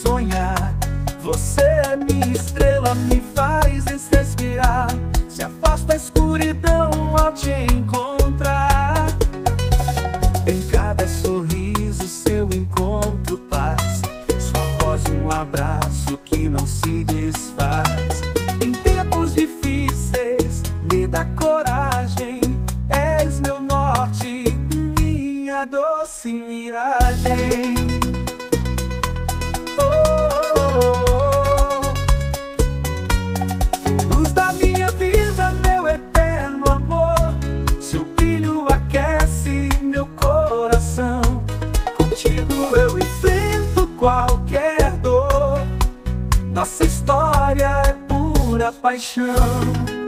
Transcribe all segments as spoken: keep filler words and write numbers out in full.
sonhar. Você é minha estrela, me faz respirar. Se afasta a escuridão ao te encontrar. Em cada sorriso, seu encontro paz. Sua voz, um abraço que não se desfaz. Em tempos difíceis, me dá coragem. És meu norte, minha doce miragem. Oh, oh, oh. Luz da minha vida, meu eterno amor. Seu brilho aquece meu coração. Contigo eu enfrento qualquer dor. Nossa história é pura paixão.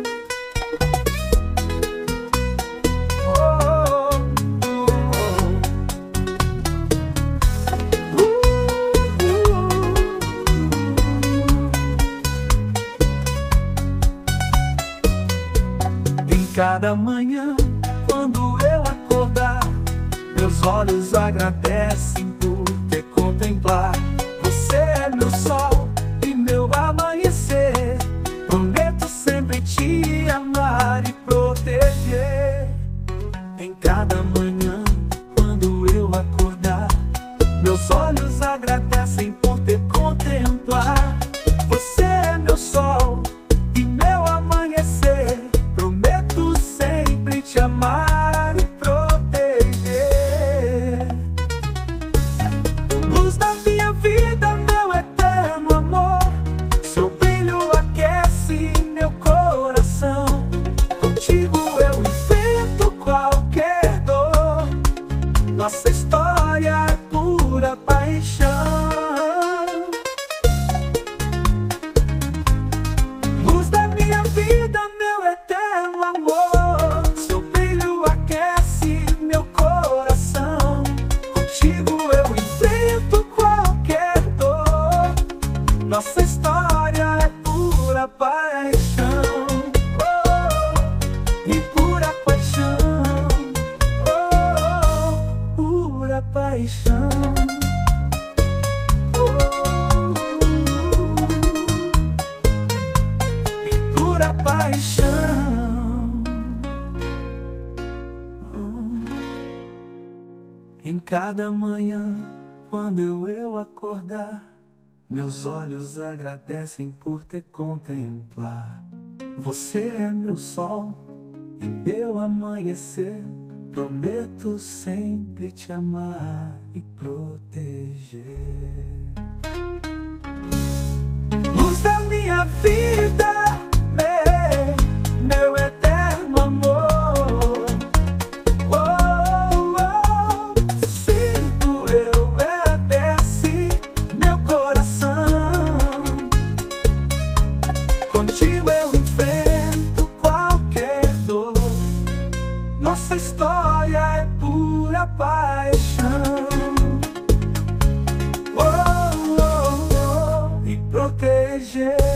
Cada manhã, quando eu acordar, meus olhos agradecem por te contemplar. Você é meu sol e meu amanhecer. Prometo sempre te amar e proteger. Em cada manhã, quando eu acordar, meus olhos agradecem por te contemplar. Você é meu sol e meu amanhecer. Te amar e proteger. Luz da minha vida, meu eterno amor. Seu brilho aquece meu coração. Contigo eu enfrento qualquer dor. Nossa história é pura paixão. Luz da minha vida, meu eterno amor. Nossa história é pura paixão, oh, e pura paixão, oh, pura paixão, oh, e pura paixão. Oh. Em cada manhã, quando eu, eu acordar, meus olhos agradecem por te contemplar. Você é meu sol e meu amanhecer. Prometo sempre te amar e proteger. Luz da minha vida, meu, meu eterno amor. Contigo eu enfrento qualquer dor. Nossa história é pura paixão, oh, oh, oh, e proteger.